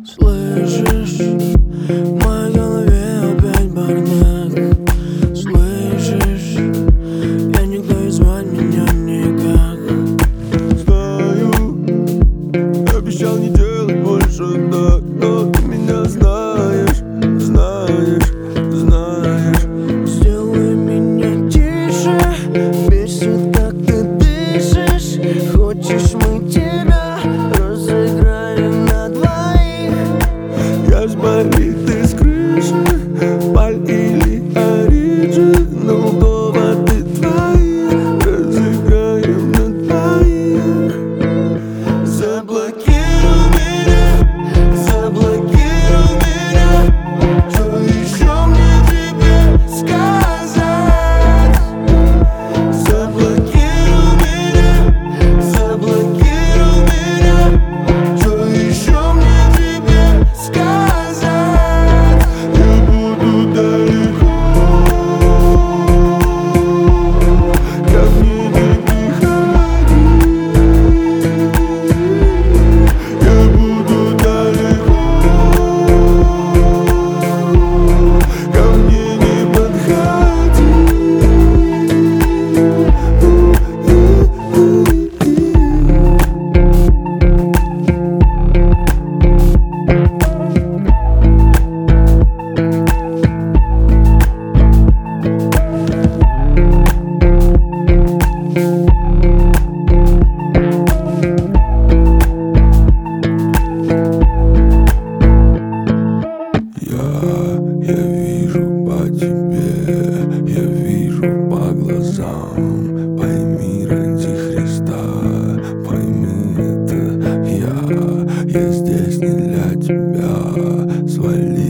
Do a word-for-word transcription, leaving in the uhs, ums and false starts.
Слышишь, в моей голове опять бардак. Слышишь, я никто и звать меня никак. Знаю, обещал не делать больше так, но ты меня знаешь, знаешь, знаешь. Сделай меня тише, бесит, как ты дышишь. Хочешь, мы тебя разыграем на двоих. Я ж болит из крыши, Паль или оригинал, доводы твои разыграем на двоих. Заблокируй меня, заблокируй меня. Что еще мне тебе сказать? Заблокируй меня, заблокируй меня. Что еще мне тебе сказать? Я буду далеко, ко мне не приходи. Я буду далеко, ко мне не подходи. Я, я вижу по тебе, я вижу по глазам. Пойми ради Христа, пойми это я. Я здесь не для тебя, свали.